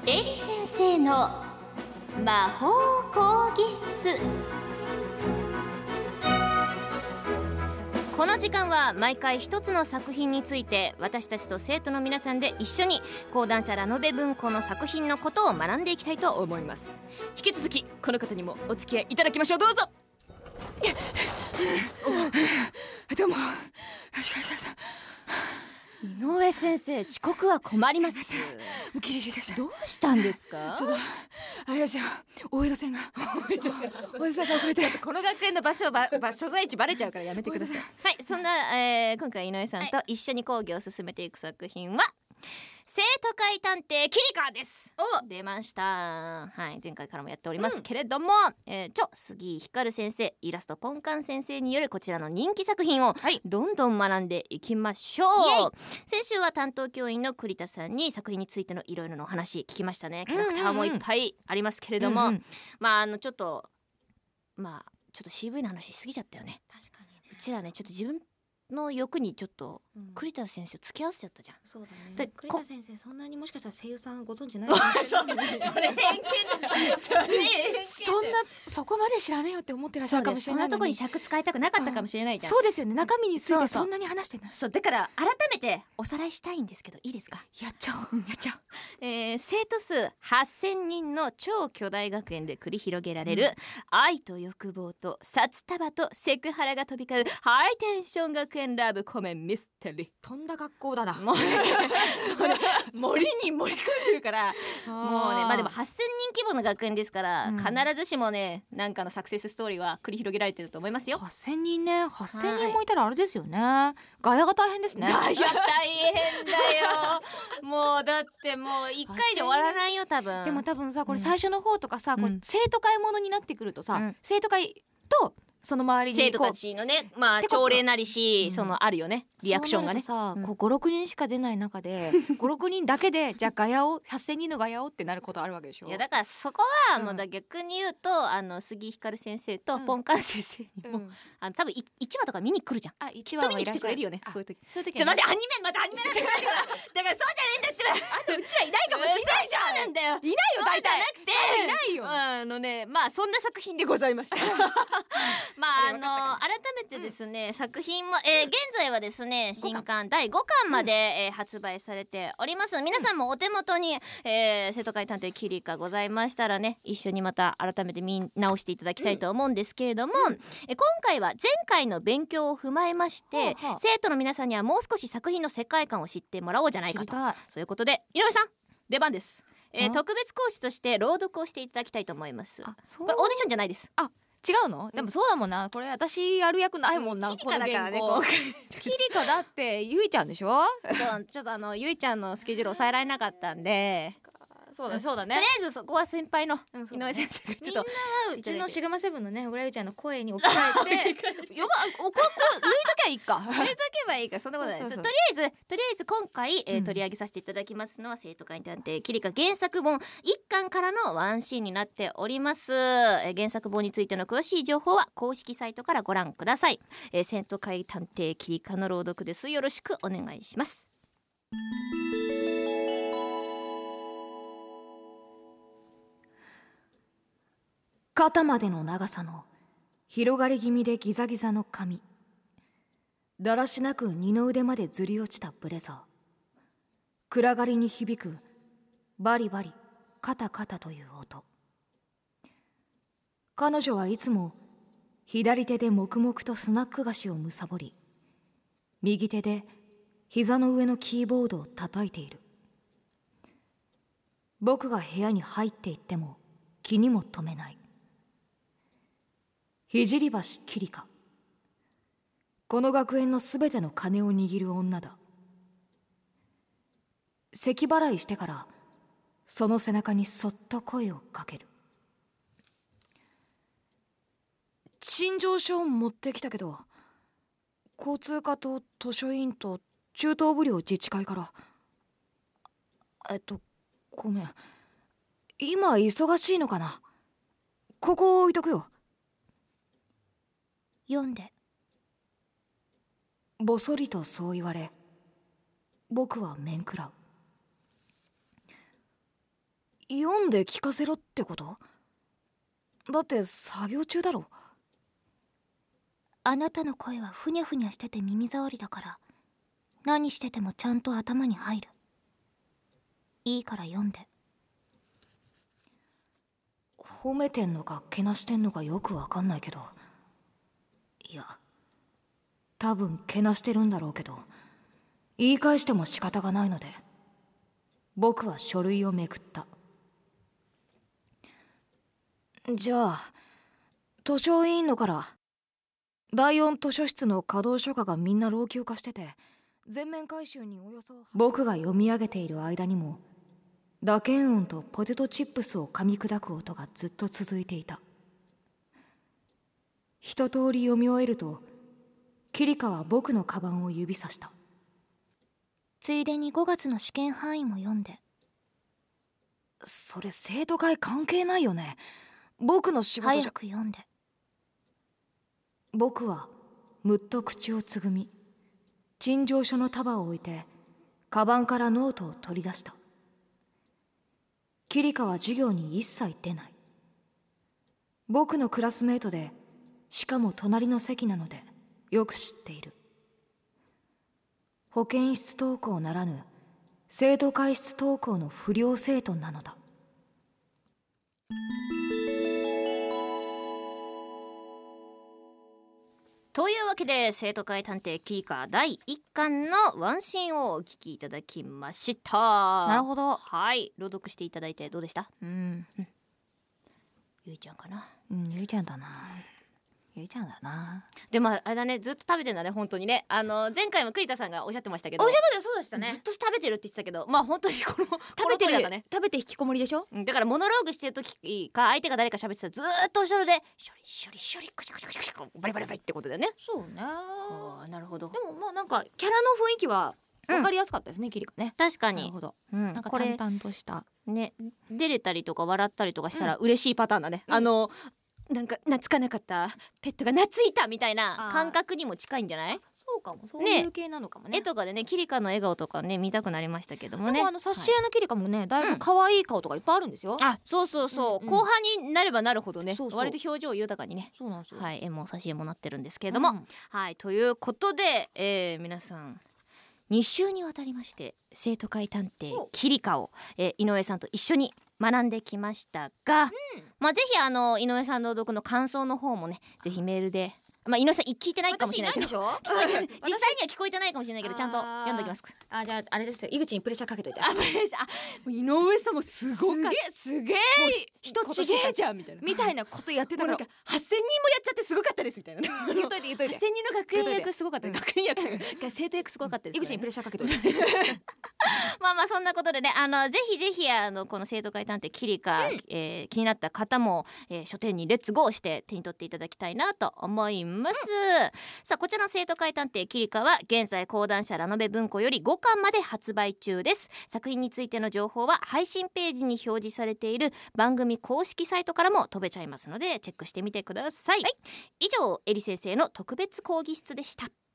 エリ先生の魔法講義室。この時間は毎回一つの作品について私たちと生徒の皆さんで一緒に講談社ラノベ文庫の作品のことを学んでいきたいと思います。引き続きこの方にもお付き合いいただきましょう。どうぞ。 どうも。 井上先生、遅刻は困ります。 もうギリギリでした。 どうしたんですか？ ちょっとあれですよ、大江戸線が大江戸線が遅れて、 この学園の所在地バレちゃうからやめてください。はい、そんな、今回井上さんと一緒に講義を進めていく作品は、生徒会探偵キリカです。出ました。はい、前回からもやっておりますけれども、杉井光先生、イラストポンカン先生によるこちらの人気作品をどんどん学んでいきましょう。先週は担当教員の栗田さんに作品についてのいろいろなお話聞きましたね。キャラクターもいっぱいありますけれども、ちょっとCV の話しすぎちゃったよね。 確かにね。 うちらね、ちょっと自分の欲にちょっと栗田先生を付き合わせちゃったじゃん。 そうだでね。栗田先生そんなにもしかしたら声優さんご存知ないかもしれない。 それ偏見だ。 そんなそこまで知らねえよって思ってらっしゃるかもしれない。 そんなとこに尺使いたくなかったかもしれないじゃん。 そうですよね。中身についてそんなに話してない。 そうだから改めておさらいしたいんですけど、いいですか？ やっちゃおう。 生徒数8000人の超巨大学園で繰り広げられる、愛と欲望と札束とセクハラが飛び交うハイテンション学園ラブコメミステリー。 とんだ学校だな。 もう森に盛り込んでるからもうね、でも8000人規模の学園ですから、必ずしもね、なんかのサクセスストーリーは繰り広げられてると思いますよ。 8000人ね。8000人もいたらあれですよね。ガヤが大変ですね。 大変だよ。もうだってもう1回で終わらないよ多分。 でも多分さ、これ最初の方とかさ、これ生徒会ものになってくるとさ、生徒会とその周りに生徒たちのね、朝礼なりし、そのあるよね、リアクションがね。 そうなるとさ、5、6人しか出ない中で5、6人だけでじゃあガヤを8000人のガヤをってなることあるわけでしょ。 いやだからそこはもう逆に言うと、杉井光先生とポンカン先生にも、多分1話とか見に来るじゃん。 1 話見に来てくれるよね。そういう時そういう時ちょ待って、アニメなんてないからだからそうじゃねえんだってば。 うちらいないかもしれないじゃん。 そうなんだよ。 いないよ。大体そうじゃなくて、 いないよ。 そんな作品でございました。改めてですね、作品も、現在はですね、新刊第5巻まで、発売されております。皆さんもお手元に、生徒会探偵キリカございましたらね、一緒にまた改めて見直していただきたいと思うんですけれども、今回は前回の勉強を踏まえまして、生徒の皆さんにはもう少し作品の世界観を知ってもらおうじゃないかと。そういうことで井上さん出番です。特別講師として朗読をしていただきたいと思います。これオーディションじゃないです。 違うの？でもそうだもんな。これ私やる役ないもんな。 キリカだからね。 キリカだってゆいちゃんでしょ。 そう、ちょっとゆいちゃんのスケジュール抑えられなかったんで。 そうだね。 とりあえずそこは先輩の井上先生がちょっと、 みんなはうちのシグマセブンのね、小倉ゆいちゃんの声に置き換えて抜いときゃいいか。 抜いとけばいいか、そんなことない。とりあえず今回、取り上げさせていただきますのは生徒会探偵キリカ原作本1巻からのワンシーンになっております。原作本についての詳しい情報は公式サイトからご覧ください。生徒会探偵キリカの朗読です。よろしくお願いします。 肩までの長さの広がり気味でギザギザの髪、だらしなく二の腕までずり落ちたブレザー、暗がりに響くバリバリカタカタという音。彼女はいつも左手で黙々とスナック菓子をむさぼり、右手で膝の上のキーボードを叩いている。僕が部屋に入っていっても気にも留めない。聖橋キリカ、この学園のすべての金を握る女だ。咳払いしてからその背中にそっと声をかける。陳情書を持ってきたけど、交通課と図書委員と中等部寮自治会から。ごめん、今忙しいのかな。ここ置いとくよ。 読んで。 ぼそりとそう言われ、僕は面食らう。 読んで聞かせろってこと？だって作業中だろ。 あなたの声はふにゃふにゃしてて耳障りだから、何しててもちゃんと頭に入る。いいから読んで。 褒めてんのかけなしてんのかよくわかんないけど、いや多分けなしてるんだろうけど、言い返しても仕方がないので僕は書類をめくった。じゃあ図書委員のから、第4図書室の稼働書家がみんな老朽化してて全面改修におよそ。僕が読み上げている間にも打鍵音とポテトチップスを噛み砕く音がずっと続いていた。一通り読み終えるとキリカは僕のカバンを指さした。 ついでに5月の試験範囲も読んで。 それ生徒会関係ないよね。僕の仕事じゃ。 早く読んで。 僕はむっと口をつぐみ、陳情書の束を置いてカバンからノートを取り出した。キリカは授業に一切出ない。僕のクラスメートで、しかも隣の席なのでよく知っている。保健室登校ならぬ生徒会室登校の不良生徒なのだ。 というわけで生徒会探偵キリカ第1巻のワンシーンをお聞きいただきました。 なるほど。 はい、朗読していただいてどうでした？ゆいちゃんかな。 ゆいちゃんだな。ゆいちゃんだな。 でもあれだね、ずっと食べてんだね本当にね。前回も栗田さんがおっしゃってましたけど、 おしゃべりそうでしたね。 ずっと食べてるって言ってたけど、まあ本当にこの食べてるこの通りだったね。 食べて引きこもりでしょ。 だからモノローグしてる時か相手が誰か喋ってたらずーっと後ろでショリショリショリクシャクシャクシャクバリバリバリってことだよね。 そうね。 あーなるほど。 でもまあなんかキャラの雰囲気は分かりやすかったですね、キリカね。 確かになるほど。 なんかこれ淡々としたね、出れたりとか笑ったりとかしたら嬉しいパターンだね。なんか懐かなかったペットが懐いたみたいな感覚にも近いんじゃない？ そうかも、そういう系なのかもね。 絵とかでね、キリカの笑顔とかね見たくなりましたけどもね。 でも挿絵のキリカもね、だいぶ可愛い顔とかいっぱいあるんですよ。 あ、そうそうそう、後半になればなるほどね、 そうそう割と表情豊かにね、 そうなんですよ。 はい、絵も挿絵もなってるんですけれども、はいということで、皆さん2週にわたりまして生徒会探偵キリカを、井上さんと一緒に学んできましたが、まあぜひ井上さんの朗読の感想の方もね、ぜひメールで、まあ井上さん聞いてないかもしれないけど、 私いないでしょ実際には聞こえてないかもしれないけど、ちゃんと読んでおきます。 じゃああれですよ、井口にプレッシャーかけといて。 もう井上さんもすごかった。 すげえ人ちげえじゃんみたいなみたいなことやってたからもうなんか8,000人もやっちゃってすごかったですみたいなね。 言っといて言っといて。 8,000人の学園役すごかった、学園役生徒役すごかったです井口にプレッシャーかけといて。 まあまあそんなことでね、ぜひぜひこの生徒会探偵キリカ、気になった方も、書店にレッツゴーして手に取っていただきたいなと思います。さあこちらの生徒会探偵キリカは現在講談社ラノベ文庫より5巻まで発売中です。作品についての情報は配信ページに表示されている番組公式サイトからも飛べちゃいますのでチェックしてみてください。以上エリ先生の特別講義室でした。